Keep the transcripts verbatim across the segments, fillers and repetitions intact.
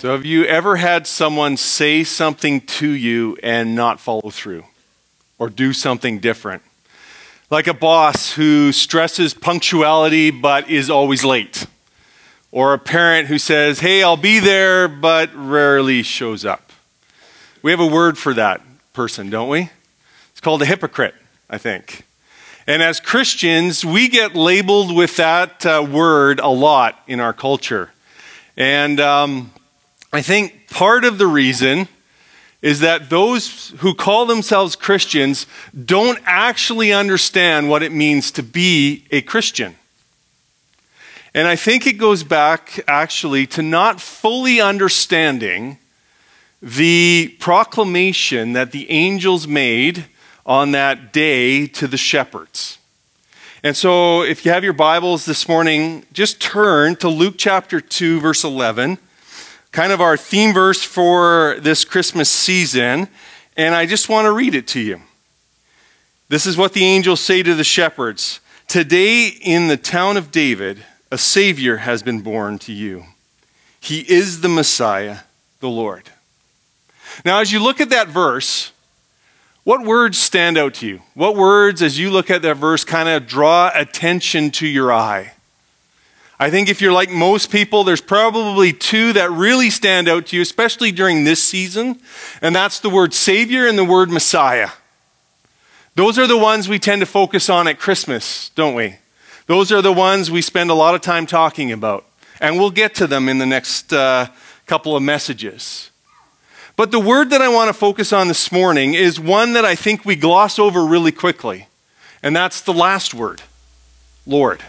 So have you ever had someone say something to you and not follow through or do something different? Like a boss who stresses punctuality but is always late. Or a parent who says, hey, I'll be there, but rarely shows up. We have a word for that person, don't we? It's called a hypocrite, I think. And as Christians, we get labeled with that uh, word a lot in our culture. And um, I think part of the reason is that those who call themselves Christians don't actually understand what it means to be a Christian. And I think it goes back actually to not fully understanding the proclamation that the angels made on that day to the shepherds. And so if you have your Bibles this morning, just turn to Luke chapter two, verse eleven. Kind of our theme verse for this Christmas season, and I just want to read it to you. This is what the angels say to the shepherds. Today in the town of David, a Savior has been born to you. He is the Messiah, the Lord. Now, as you look at that verse, what words stand out to you? What words, as you look at that verse, kind of draw attention to your eye? I think if you're like most people, there's probably two that really stand out to you, especially during this season, and that's the word Savior and the word Messiah. Those are the ones we tend to focus on at Christmas, don't we? Those are the ones we spend a lot of time talking about, and we'll get to them in the next uh, couple of messages. But the word that I want to focus on this morning is one that I think we gloss over really quickly, and that's the last word, Lord.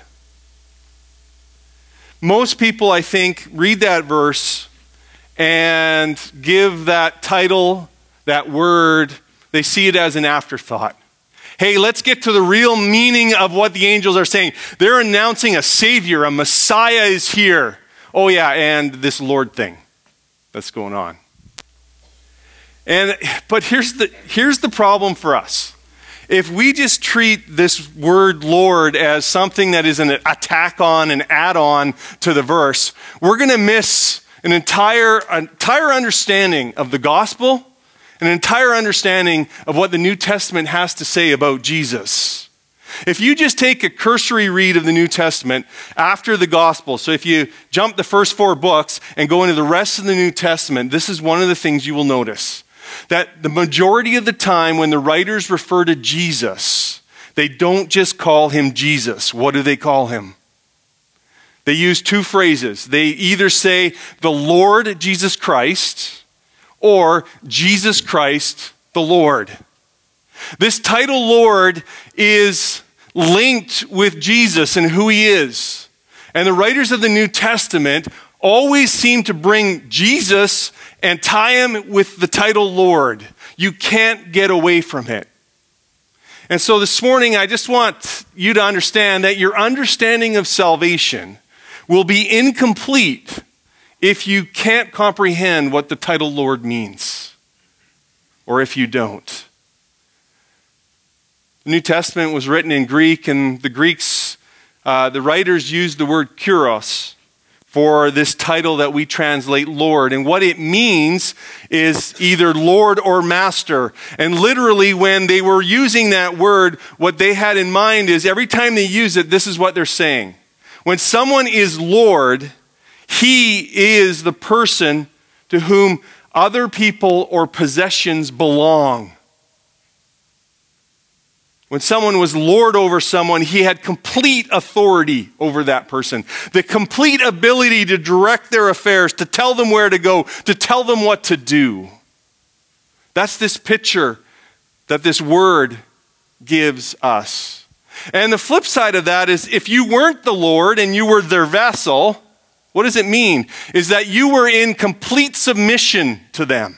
Most people, I think, read that verse and give that title, that word, they see it as an afterthought. Hey, let's get to the real meaning of what the angels are saying. They're announcing a Savior, a Messiah is here. Oh yeah, and this Lord thing that's going on. And but here's the here's the problem for us. If we just treat this word Lord as something that is an attack on, an add-on to the verse, we're going to miss an entire, entire understanding of the gospel, an entire understanding of what the New Testament has to say about Jesus. If you just take a cursory read of the New Testament after the gospel, so if you jump the first four books and go into the rest of the New Testament, this is one of the things you will notice. That the majority of the time when the writers refer to Jesus, they don't just call him Jesus. What do they call him? They use two phrases. They either say the Lord Jesus Christ or Jesus Christ the Lord. This title Lord is linked with Jesus and who he is. And the writers of the New Testament always seem to bring Jesus and tie him with the title Lord. You can't get away from it. And so this morning, I just want you to understand that your understanding of salvation will be incomplete if you can't comprehend what the title Lord means, or if you don't. The New Testament was written in Greek, and the Greeks, uh, the writers used the word kuros for this title that we translate Lord. And what it means is either Lord or Master. And literally when they were using that word, what they had in mind is every time they use it, this is what they're saying. When someone is Lord, he is the person to whom other people or possessions belong. When someone was Lord over someone, he had complete authority over that person. The complete ability to direct their affairs, to tell them where to go, to tell them what to do. That's this picture that this word gives us. And the flip side of that is if you weren't the Lord and you were their vessel, what does it mean? Is that you were in complete submission to them.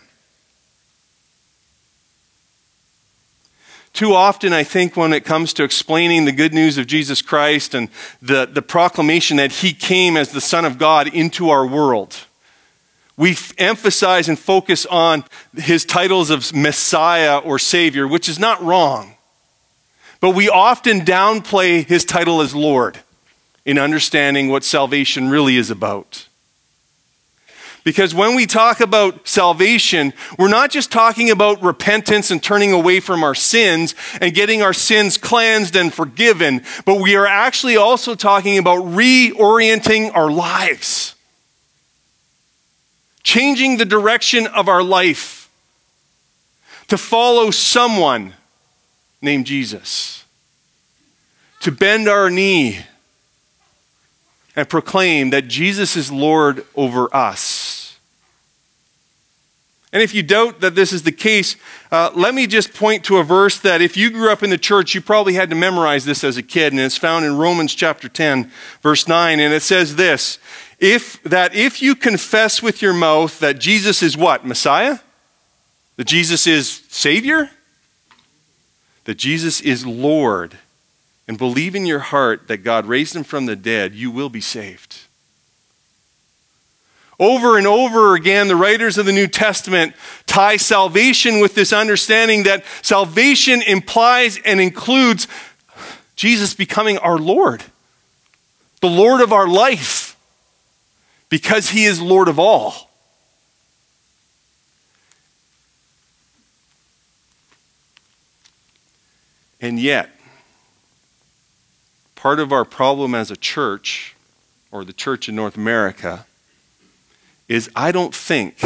Too often, I think, when it comes to explaining the good news of Jesus Christ and the, the proclamation that he came as the Son of God into our world, we f- emphasize and focus on his titles of Messiah or Savior, which is not wrong. But we often downplay his title as Lord in understanding what salvation really is about. Because when we talk about salvation, we're not just talking about repentance and turning away from our sins and getting our sins cleansed and forgiven, but we are actually also talking about reorienting our lives, changing the direction of our life to follow someone named Jesus, to bend our knee and proclaim that Jesus is Lord over us. And if you doubt that this is the case, uh, let me just point to a verse that if you grew up in the church, you probably had to memorize this as a kid, and it's found in Romans chapter ten, verse nine, and it says this, if that if you confess with your mouth that Jesus is what? Messiah? That Jesus is Savior? That Jesus is Lord, and believe in your heart that God raised him from the dead, you will be saved. Over and over again, the writers of the New Testament tie salvation with this understanding that salvation implies and includes Jesus becoming our Lord, the Lord of our life, because he is Lord of all. And yet, part of our problem as a church, or the church in North America, is I don't think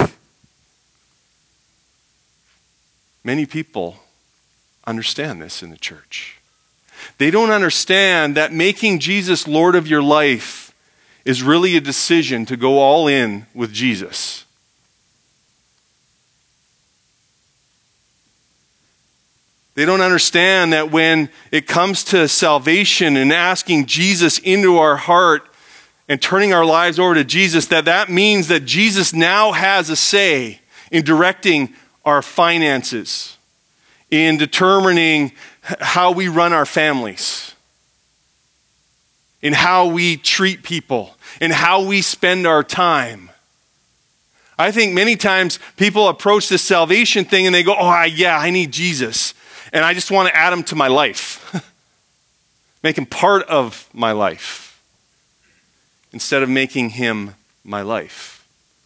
many people understand this in the church. They don't understand that making Jesus Lord of your life is really a decision to go all in with Jesus. They don't understand that when it comes to salvation and asking Jesus into our heart and turning our lives over to Jesus, that that means that Jesus now has a say in directing our finances, in determining how we run our families, in how we treat people, in how we spend our time. I think many times people approach this salvation thing and they go, oh, yeah, I need Jesus. And I just want to add him to my life. Make him part of my life, instead of making him my life.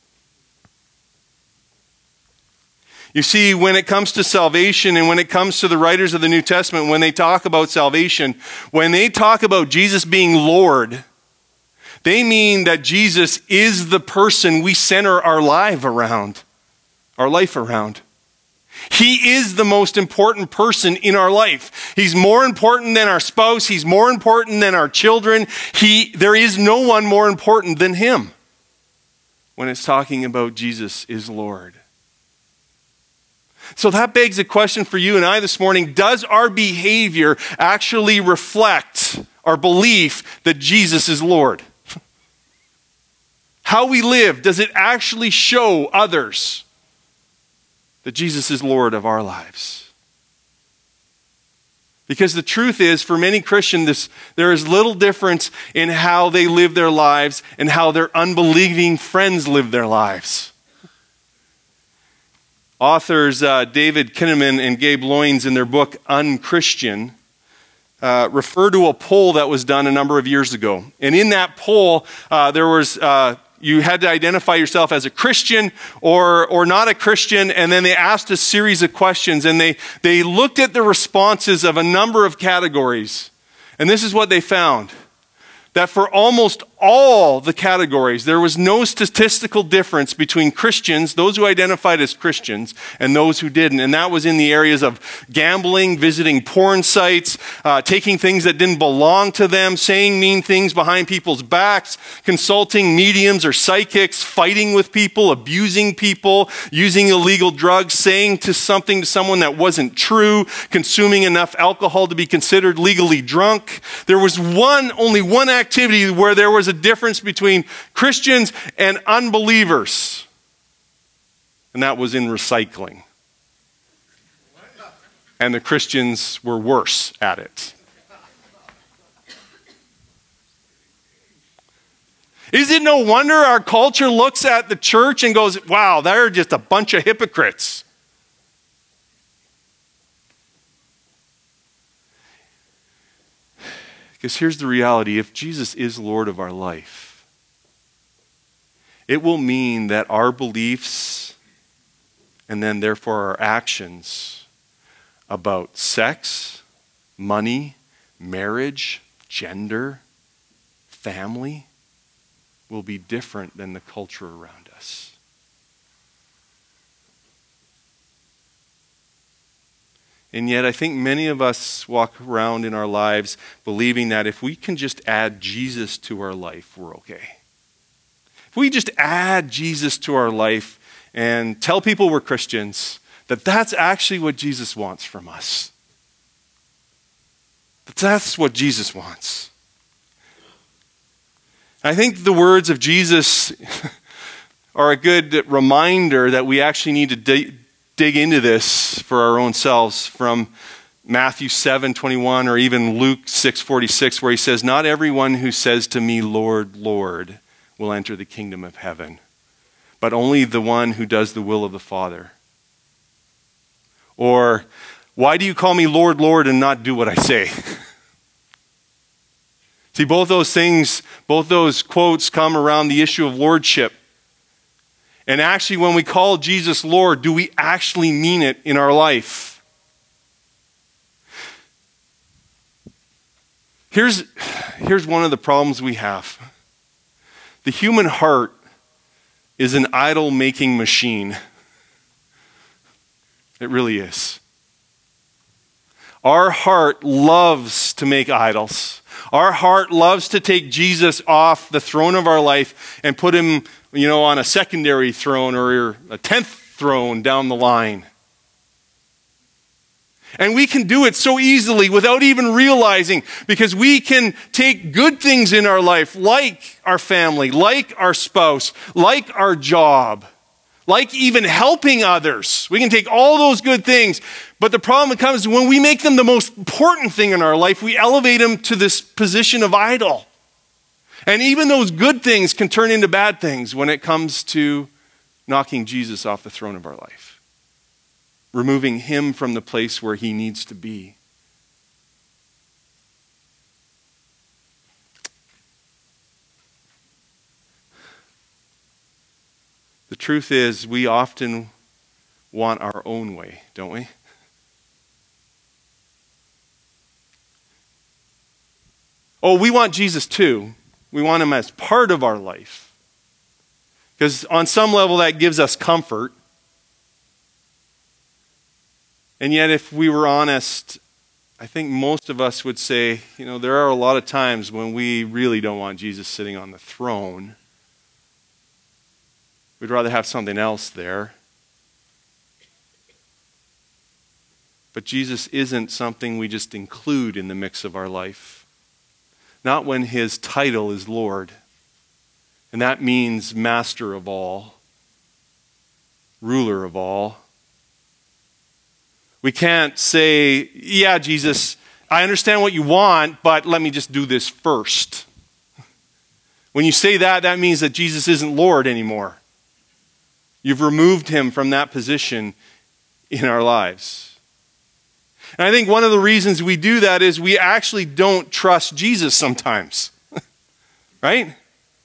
You see, when it comes to salvation and when it comes to the writers of the New Testament, when they talk about salvation, when they talk about Jesus being Lord, they mean that Jesus is the person we center our life around, our life around. He is the most important person in our life. He's more important than our spouse. He's more important than our children. He, there is no one more important than him when it's talking about Jesus is Lord. So that begs a question for you and I this morning. Does our behavior actually reflect our belief that Jesus is Lord? How we live, does it actually show others that Jesus is Lord of our lives? Because the truth is, for many Christians, this, there is little difference in how they live their lives and how their unbelieving friends live their lives. Authors uh, David Kinnaman and Gabe Loynes, in their book Unchristian, uh, refer to a poll that was done a number of years ago. And in that poll, uh, there was... Uh, You had to identify yourself as a Christian or, or not a Christian, and then they asked a series of questions, and they, they looked at the responses of a number of categories. And this is what they found. That for almost all the categories, there was no statistical difference between Christians, those who identified as Christians, and those who didn't. And that was in the areas of gambling, visiting porn sites, uh, taking things that didn't belong to them, saying mean things behind people's backs, consulting mediums or psychics, fighting with people, abusing people, using illegal drugs, saying to something to someone that wasn't true, consuming enough alcohol to be considered legally drunk. There was one, only one activity where there was a difference between Christians and unbelievers. And that was in recycling. And the Christians were worse at it. Is it no wonder our culture looks at the church and goes, wow, they're just a bunch of hypocrites? Because here's the reality. If Jesus is Lord of our life, It will mean that our beliefs and then therefore our actions about sex, money, marriage, gender, family will be different than the culture around us. And yet I think many of us walk around in our lives believing that if we can just add Jesus to our life, we're okay. If we just add Jesus to our life and tell people we're Christians, that that's actually what Jesus wants from us. That that's what Jesus wants. I think the words of Jesus are a good reminder that we actually need to dig, dig into this for our own selves, from Matthew seven twenty-one or even Luke six forty-six, where he says, "Not everyone who says to me, 'Lord, Lord,' will enter the kingdom of heaven, but only the one who does the will of the Father." Or, "Why do you call me Lord, Lord, and not do what I say?" See, both those things, both those quotes come around the issue of lordship. And actually, when we call Jesus Lord, do we actually mean it in our life? Here's, here's one of the problems we have. The human heart is an idol-making machine. It really is. Our heart loves to make idols. Our heart loves to take Jesus off the throne of our life and put him, you know, on a secondary throne or a tenth throne down the line. And we can do it so easily without even realizing, because we can take good things in our life, like our family, like our spouse, like our job, like even helping others. We can take all those good things, but the problem comes when we make them the most important thing in our life, we elevate them to this position of idol. And even those good things can turn into bad things when it comes to knocking Jesus off the throne of our life, removing him from the place where he needs to be. The truth is, we often want our own way, don't we? Oh, we want Jesus too. We want him as part of our life. Because on some level that gives us comfort. And yet if we were honest, I think most of us would say, you know, there are a lot of times when we really don't want Jesus sitting on the throne. We'd rather have something else there. But Jesus isn't something we just include in the mix of our life. Not when his title is Lord. And that means master of all, ruler of all. We can't say, yeah, Jesus, I understand what you want, but let me just do this first. When you say that, that means that Jesus isn't Lord anymore. You've removed him from that position in our lives. And I think one of the reasons we do that is we actually don't trust Jesus sometimes. Right?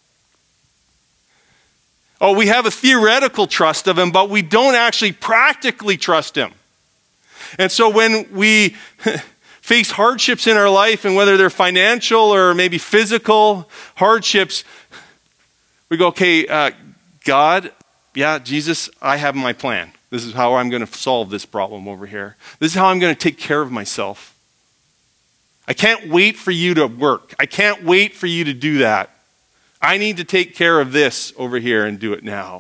Oh, we have a theoretical trust of him, but we don't actually practically trust him. And so when we face hardships in our life, and whether they're financial or maybe physical hardships, we go, okay, uh, God, yeah, Jesus, I have my plan. This is how I'm going to solve this problem over here. This is how I'm going to take care of myself. I can't wait for you to work. I can't wait for you to do that. I need to take care of this over here and do it now.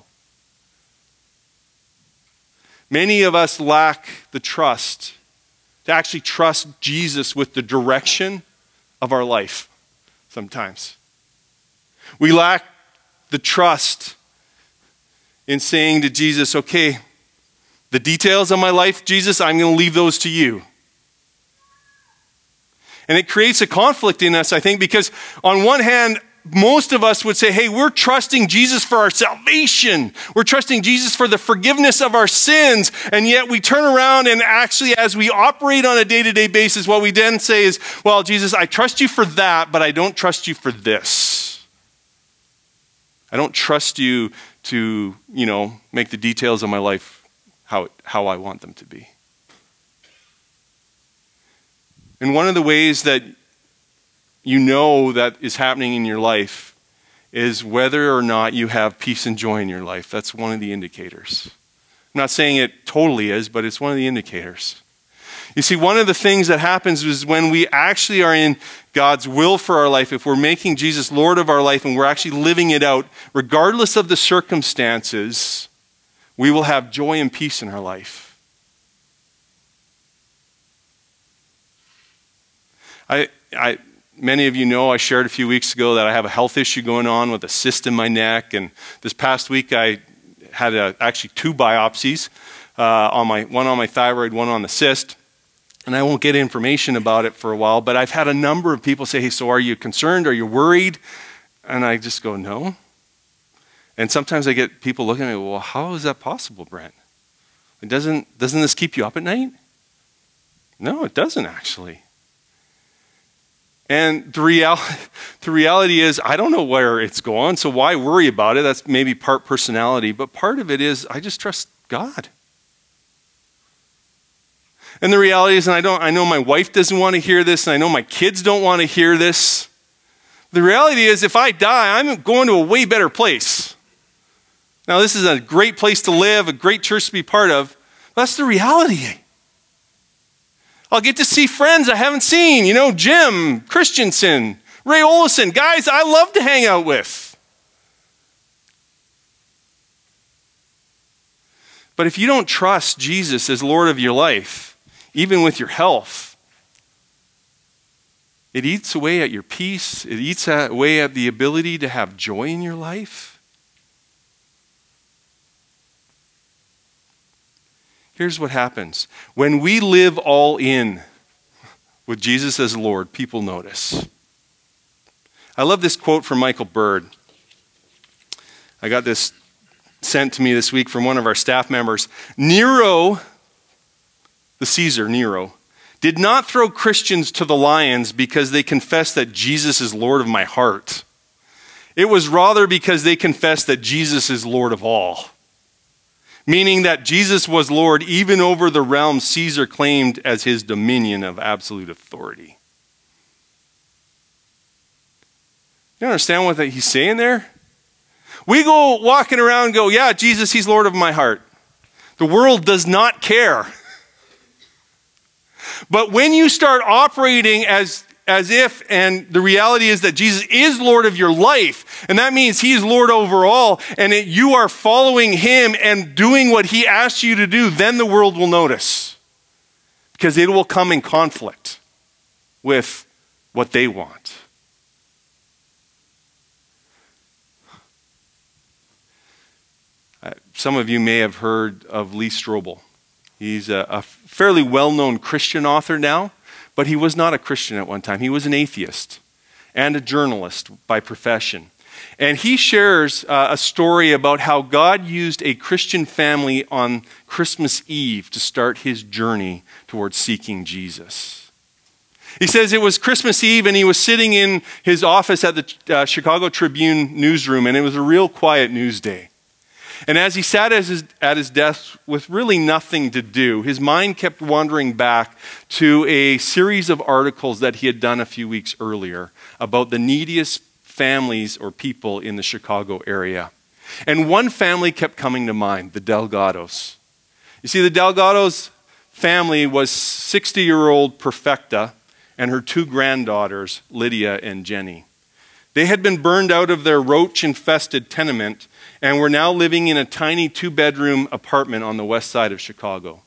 Many of us lack the trust to actually trust Jesus with the direction of our life sometimes. We lack the trust in saying to Jesus, okay, the details of my life, Jesus, I'm going to leave those to you. And it creates a conflict in us, I think, because on one hand, most of us would say, hey, we're trusting Jesus for our salvation. We're trusting Jesus for the forgiveness of our sins. And yet we turn around and actually, as we operate on a day-to-day basis, what we then say is, well, Jesus, I trust you for that, but I don't trust you for this. I don't trust you to, you know, make the details of my life how, how I want them to be. And one of the ways that you know that is happening in your life is whether or not you have peace and joy in your life. That's one of the indicators. I'm not saying it totally is, but it's one of the indicators. You see, one of the things that happens is when we actually are in God's will for our life, if we're making Jesus Lord of our life and we're actually living it out, regardless of the circumstances, we will have joy and peace in our life. I, I, many of you know I shared a few weeks ago that I have a health issue going on with a cyst in my neck, and this past week I had a, actually two biopsies, uh, on my one on my thyroid, one on the cyst. And I won't get information about it for a while, but I've had a number of people say, hey, so are you concerned? Are you worried? And I just go, no. And sometimes I get people looking at me, well, how is that possible, Brent? It doesn't, doesn't this keep you up at night? No, it doesn't actually. And the, real, the reality is, I don't know where it's going, so why worry about it? That's maybe part personality, but part of it is I just trust God. And the reality is, and I don't, I know my wife doesn't want to hear this, and I know my kids don't want to hear this. The reality is, if I die, I'm going to a way better place. Now, this is a great place to live, a great church to be part of. That's the reality. I'll get to see friends I haven't seen. You know, Jim Christensen, Ray Olson, guys I love to hang out with. But if you don't trust Jesus as Lord of your life, even with your health, it eats away at your peace. It eats away at the ability to have joy in your life. Here's what happens. When we live all in with Jesus as Lord, people notice. I love this quote from Michael Bird. I got this sent to me this week from one of our staff members. Nero, the Caesar, Nero, did not throw Christians to the lions because they confessed that Jesus is Lord of my heart. It was rather because they confessed that Jesus is Lord of all. Meaning that Jesus was Lord even over the realm Caesar claimed as his dominion of absolute authority. You understand what he's saying there? We go walking around and go, yeah, Jesus, he's Lord of my heart. The world does not care. But when you start operating as As if, and the reality is that Jesus is Lord of your life, and that means he is Lord over all, and it, you are following him and doing what he asks you to do, then the world will notice. Because it will come in conflict with what they want. Uh, some of you may have heard of Lee Strobel. He's a, a fairly well-known Christian author now. But he was not a Christian at one time. He was an atheist and a journalist by profession. And he shares uh, a story about how God used a Christian family on Christmas Eve to start his journey towards seeking Jesus. He says it was Christmas Eve and he was sitting in his office at the uh, Chicago Tribune newsroom, and it was a real quiet news day. And as he sat at his, at his desk with really nothing to do, his mind kept wandering back to a series of articles that he had done a few weeks earlier about the neediest families or people in the Chicago area. And one family kept coming to mind, the Delgados. You see, the Delgados family was sixty-year-old Perfecta and her two granddaughters, Lydia and Jenny. They had been burned out of their roach-infested tenement and were now living in a tiny two-bedroom apartment on the west side of Chicago.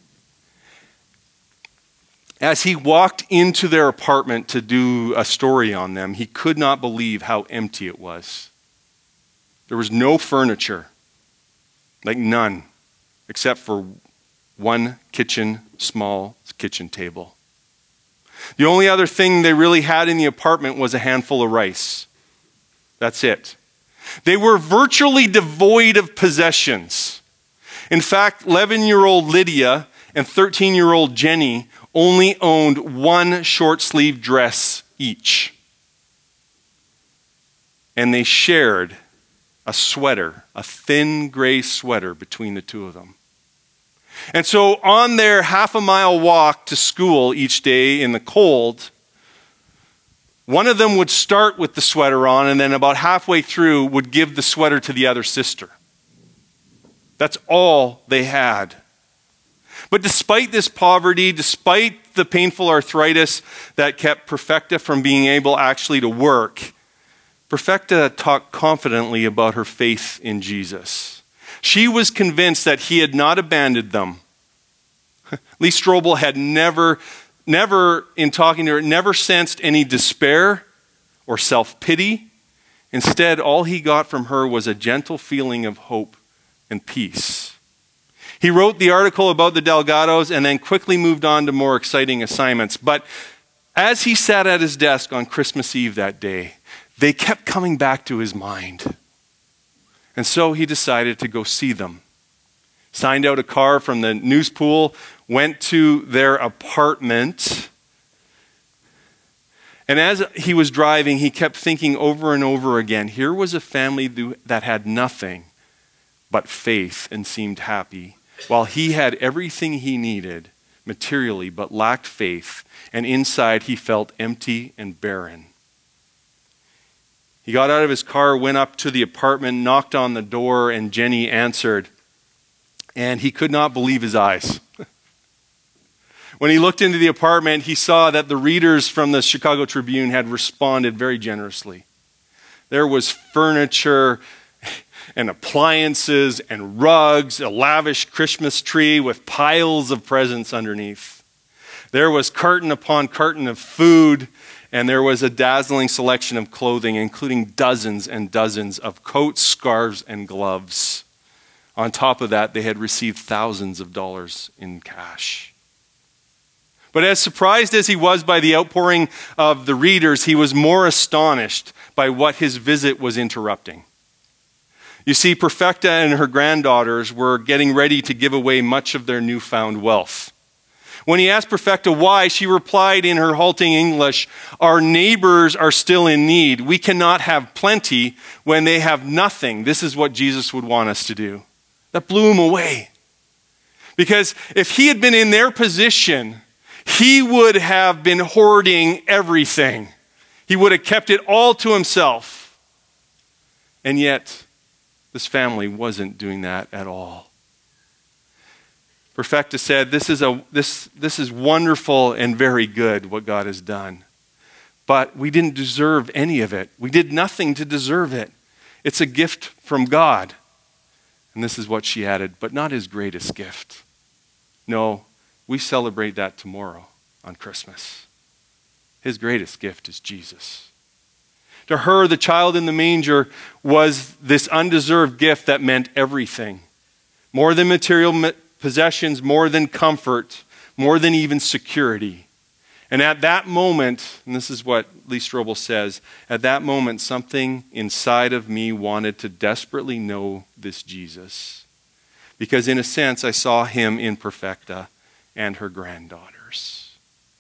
As he walked into their apartment to do a story on them, he could not believe how empty it was. There was no furniture, like none, except for one kitchen, small kitchen table. The only other thing they really had in the apartment was a handful of rice. That's it. They were virtually devoid of possessions. In fact, eleven-year-old Lydia and thirteen-year-old Jenny only owned one short-sleeved dress each. And they shared a sweater, a thin gray sweater between the two of them. And so on their half a mile walk to school each day in the cold, one of them would start with the sweater on and then about halfway through would give the sweater to the other sister. That's all they had. But despite this poverty, despite the painful arthritis that kept Perfecta from being able actually to work, Perfecta talked confidently about her faith in Jesus. She was convinced that he had not abandoned them. Lee Strobel had never, never, in talking to her, never sensed any despair or self-pity. Instead, all he got from her was a gentle feeling of hope and peace. He wrote the article about the Delgados and then quickly moved on to more exciting assignments. But as he sat at his desk on Christmas Eve that day, they kept coming back to his mind. And so he decided to go see them. Signed out a car from the news pool, went to their apartment. And as he was driving, he kept thinking over and over again, here was a family that had nothing but faith and seemed happy, while he had everything he needed materially but lacked faith, and inside he felt empty and barren. He got out of his car, went up to the apartment, knocked on the door, and Jenny answered. And he could not believe his eyes. When he looked into the apartment, he saw that the readers from the Chicago Tribune had responded very generously. There was furniture and appliances and rugs, a lavish Christmas tree with piles of presents underneath. There was carton upon carton of food, and there was a dazzling selection of clothing, including dozens and dozens of coats, scarves, and gloves. On top of that, they had received thousands of dollars in cash. But as surprised as he was by the outpouring of the readers, he was more astonished by what his visit was interrupting. You see, Perfecta and her granddaughters were getting ready to give away much of their newfound wealth. When he asked Perfecta why, she replied in her halting English, "Our neighbors are still in need. We cannot have plenty when they have nothing. This is what Jesus would want us to do." That blew him away. Because if he had been in their position, he would have been hoarding everything. He would have kept it all to himself. And yet, this family wasn't doing that at all. Perfecta said, this is, a, this, this is wonderful and very good what God has done. But we didn't deserve any of it. We did nothing to deserve it. It's a gift from God. And this is what she added, but not his greatest gift. No, we celebrate that tomorrow on Christmas. His greatest gift is Jesus. To her, the child in the manger was this undeserved gift that meant everything. More than material possessions, more than comfort, more than even security. And at that moment, and this is what Lee Strobel says, at that moment, something inside of me wanted to desperately know this Jesus. Because in a sense, I saw him in Perfecta and her granddaughters.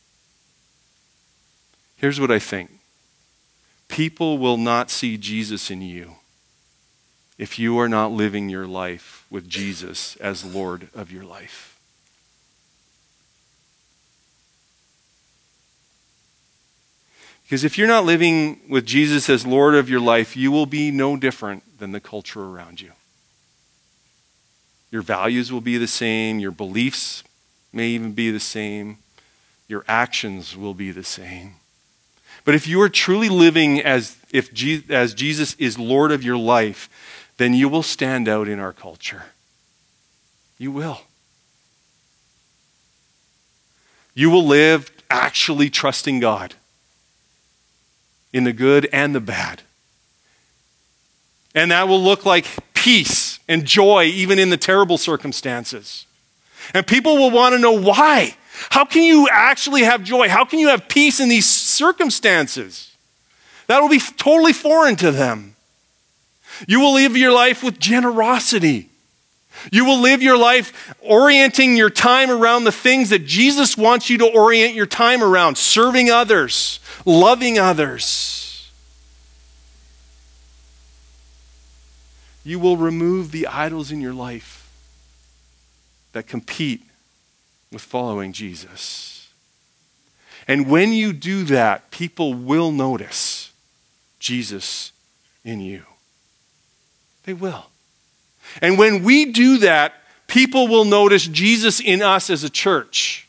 Here's what I think. People will not see Jesus in you if you are not living your life with Jesus as Lord of your life. Because if you're not living with Jesus as Lord of your life, you will be no different than the culture around you. Your values will be the same. Your beliefs may even be the same. Your actions will be the same. But if you are truly living as if Je- as Jesus is Lord of your life, then you will stand out in our culture. You will. You will live actually trusting God in the good and the bad. And that will look like peace and joy even in the terrible circumstances. And people will want to know why. How can you actually have joy? How can you have peace in these circumstances? That will be totally foreign to them. You will live your life with generosity. You will live your life orienting your time around the things that Jesus wants you to orient your time around, serving others, loving others. You will remove the idols in your life that compete with following Jesus. And when you do that, people will notice Jesus in you. They will. And when we do that, people will notice Jesus in us as a church.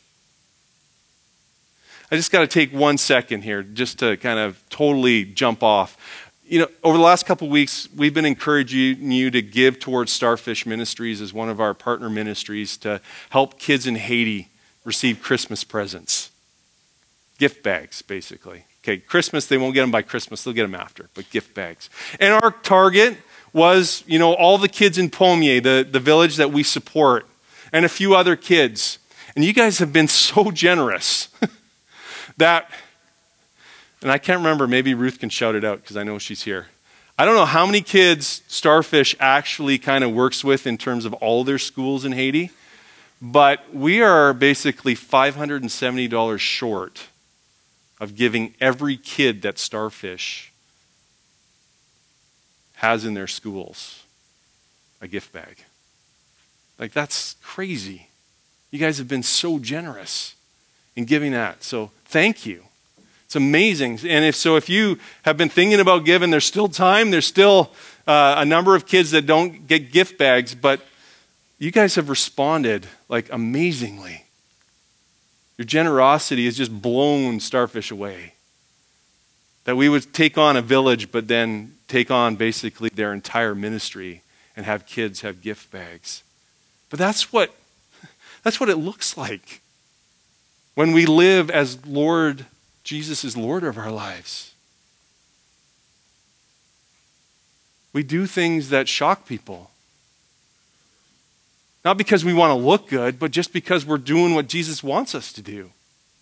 I just got to take one second here just to kind of totally jump off. You know, over the last couple of weeks, we've been encouraging you to give towards Starfish Ministries as one of our partner ministries to help kids in Haiti receive Christmas presents. Gift bags, basically. Okay, Christmas, they won't get them by Christmas, they'll get them after, but gift bags. And our target was, you know, all the kids in Pommier, the, the village that we support, and a few other kids. And you guys have been so generous that... And I can't remember, maybe Ruth can shout it out because I know she's here. I don't know how many kids Starfish actually kind of works with in terms of all their schools in Haiti, but we are basically five hundred seventy dollars short of giving every kid that Starfish has in their schools a gift bag. Like, that's crazy. You guys have been so generous in giving that, so thank you. It's amazing. And if so, if you have been thinking about giving, there's still time. There's still uh, a number of kids that don't get gift bags, but you guys have responded like amazingly. Your generosity has just blown Starfish away. That we would take on a village, but then take on basically their entire ministry and have kids have gift bags. But that's what that's what it looks like when we live as Lord. Jesus is Lord of our lives. We do things that shock people. Not because we want to look good, but just because we're doing what Jesus wants us to do.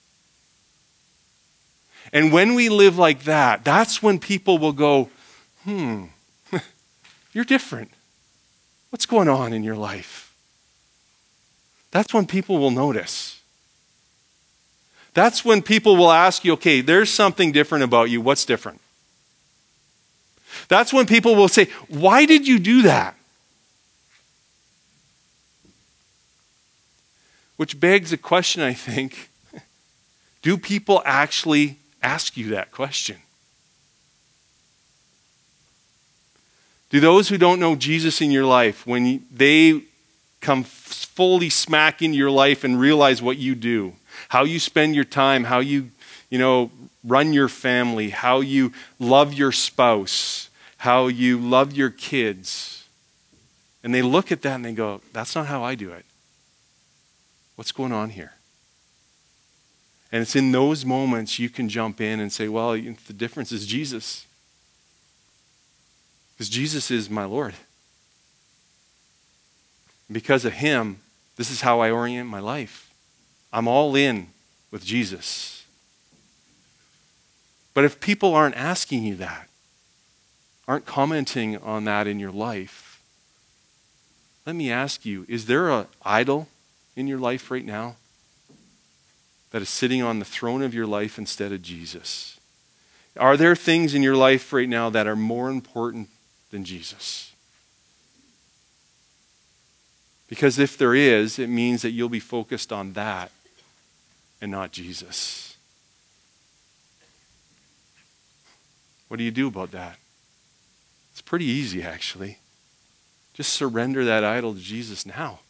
And when we live like that, that's when people will go, hmm, you're different. What's going on in your life? That's when people will notice. That's when people will ask you, okay, there's something different about you. What's different? That's when people will say, why did you do that? Which begs a question, I think. Do people actually ask you that question? Do those who don't know Jesus in your life, when they come fully smack into your life and realize what you do, how you spend your time, how you, you know, run your family, how you love your spouse, how you love your kids. And they look at that and they go, that's not how I do it. What's going on here? And it's in those moments you can jump in and say, well, the difference is Jesus. Because Jesus is my Lord. Because of him, this is how I orient my life. I'm all in with Jesus. But if people aren't asking you that, aren't commenting on that in your life, let me ask you, is there an idol in your life right now that is sitting on the throne of your life instead of Jesus? Are there things in your life right now that are more important than Jesus? Because if there is, it means that you'll be focused on that and not Jesus. What do you do about that? It's pretty easy, actually. Just surrender that idol to Jesus now.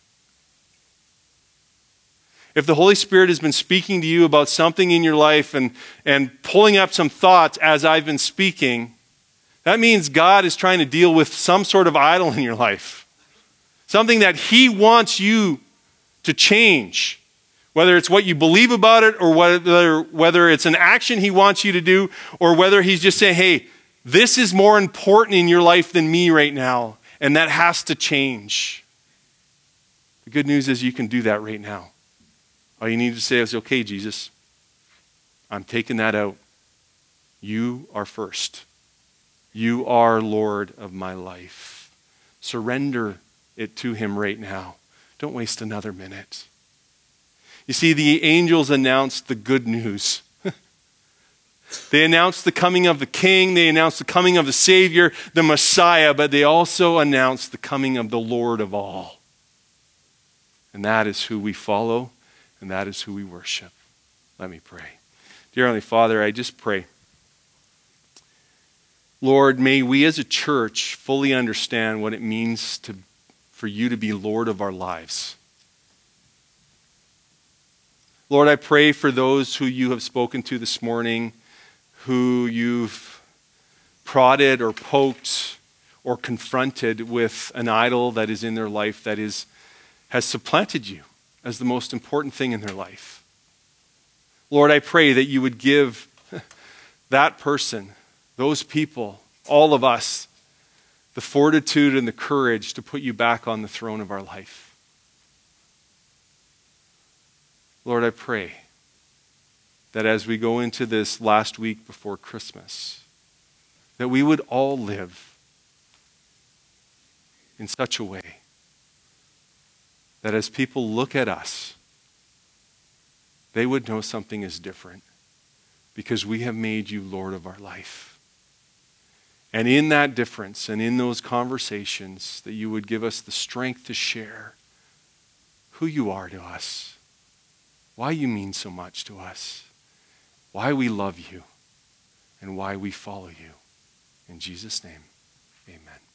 If the Holy Spirit has been speaking to you about something in your life and, and pulling up some thoughts as I've been speaking, that means God is trying to deal with some sort of idol in your life. Something that he wants you to change. Whether it's what you believe about it or whether, whether it's an action he wants you to do or whether he's just saying, hey, this is more important in your life than me right now, and that has to change. The good news is you can do that right now. All you need to say is, okay, Jesus, I'm taking that out. You are first. You are Lord of my life. Surrender it to him right now. Don't waste another minute. You see, the angels announced the good news. They announced the coming of the King. They announced the coming of the Savior, the Messiah, but they also announced the coming of the Lord of all. And that is who we follow, and that is who we worship. Let me pray. Dear Heavenly Father, I just pray, Lord, may we as a church fully understand what it means to, for you to be Lord of our lives. Lord, I pray for those who you have spoken to this morning, who you've prodded or poked or confronted with an idol that is in their life that is, has supplanted you as the most important thing in their life. Lord, I pray that you would give that person, those people, all of us, the fortitude and the courage to put you back on the throne of our life. Lord, I pray that as we go into this last week before Christmas, that we would all live in such a way that as people look at us, they would know something is different because we have made you Lord of our life. And in that difference and in those conversations, that you would give us the strength to share who you are to us, why you mean so much to us, why we love you, and why we follow you. In Jesus' name, amen.